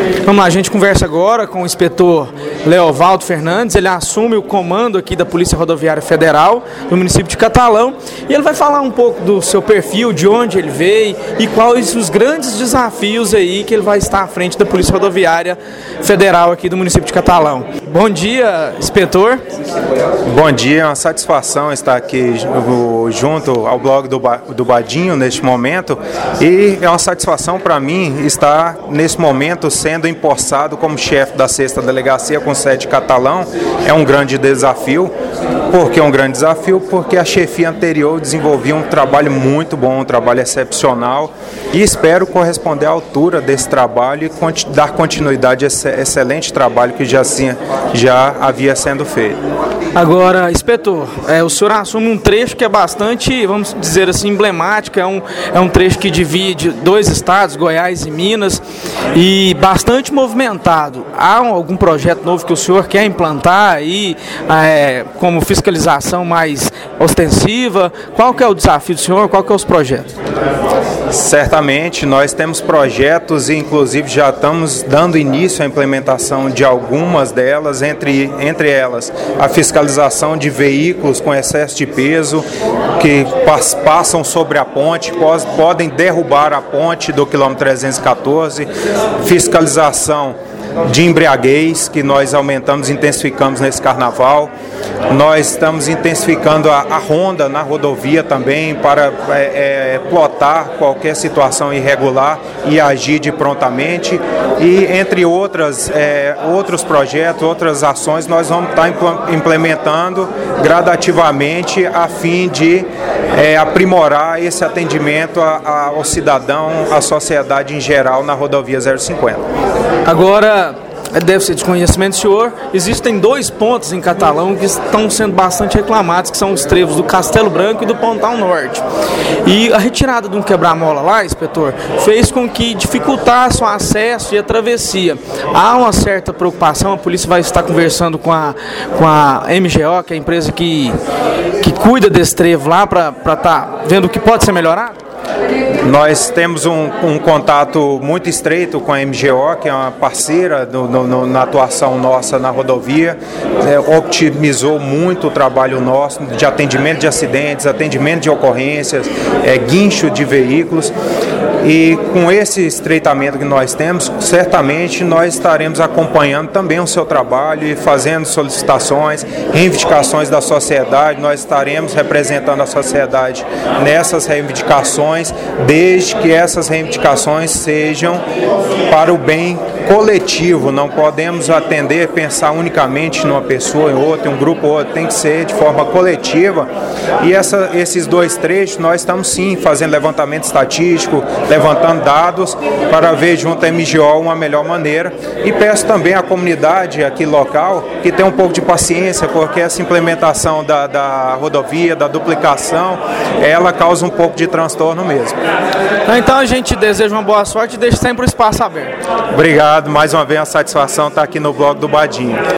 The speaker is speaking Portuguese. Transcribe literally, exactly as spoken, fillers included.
Vamos lá, a gente conversa agora com o inspetor Leovaldo Fernandes. Ele assume o comando aqui da Polícia Rodoviária Federal do município de Catalão e ele vai falar um pouco do seu perfil, de onde ele veio e quais os grandes desafios aí que ele vai estar à frente da Polícia Rodoviária Federal aqui do município de Catalão. Bom dia, inspetor. Bom dia, é uma satisfação estar aqui junto ao blog do, ba do Badinho neste momento, e é uma satisfação para mim estar nesse momento sendo empossado como chefe da sexta Delegacia com sede em Catalão. É um grande desafio. Por que é um grande desafio? Porque a chefia anterior desenvolvia um trabalho muito bom, um trabalho excepcional, e espero corresponder à altura desse trabalho e dar continuidade a esse excelente trabalho que já, já havia sendo feito. Agora, inspetor, é, o senhor assume um trecho que é bastante, vamos dizer assim, emblemático. É um, é um trecho que divide dois estados, Goiás e Minas, e bastante movimentado. Há algum projeto novo que o senhor quer implantar aí, é, como fiscalização mais ostensiva? Qual que é o desafio do senhor? Qual que é os projetos? Certamente, nós temos projetos e inclusive já estamos dando início à implementação de algumas delas, entre, entre elas a fiscalização de veículos com excesso de peso que pas, passam sobre a ponte, pos, podem derrubar a ponte do quilômetro trezentos e quatorze, fiscalização de embriaguez, que nós aumentamos e intensificamos nesse carnaval. Nós estamos intensificando a, a ronda na rodovia também para é, é, plotar qualquer situação irregular e agir de prontamente. E entre outras, é, outros projetos, outras ações, nós vamos estar implementando gradativamente a fim de é, aprimorar esse atendimento a, a, ao cidadão, à sociedade em geral na rodovia zero cinquenta. Agora, deve ser desconhecimento do senhor, existem dois pontos em Catalão que estão sendo bastante reclamados, que são os trevos do Castelo Branco e do Pontão Norte. E a retirada de um quebra-mola lá, inspetor, fez com que dificultasse o acesso e a travessia. Há uma certa preocupação, a polícia vai estar conversando com a, com a M G O, que é a empresa que, que cuida desse trevo lá, para estar tá vendo o que pode ser melhorado? Nós temos um, um contato muito estreito com a M G O, que é uma parceira do, no, na atuação nossa na rodovia, é, otimizou muito o trabalho nosso de atendimento de acidentes, atendimento de ocorrências, é, guincho de veículos. E com esse estreitamento que nós temos, certamente nós estaremos acompanhando também o seu trabalho e fazendo solicitações, reivindicações da sociedade. Nós estaremos representando a sociedade nessas reivindicações, desde que essas reivindicações sejam para o bem coletivo. Não podemos atender, pensar unicamente numa pessoa, em outra, em um grupo ou outro, tem que ser de forma coletiva. E essa, esses dois trechos, nós estamos sim fazendo levantamento estatístico, levantando dados para ver junto à M G O uma melhor maneira. E peço também à comunidade aqui local que tenha um pouco de paciência, porque essa implementação da, da rodovia, da duplicação, ela causa um pouco de transtorno mesmo. Então a gente deseja uma boa sorte e deixa sempre o espaço aberto. Obrigado, mais uma vez uma satisfação estar aqui no blog do Badinho.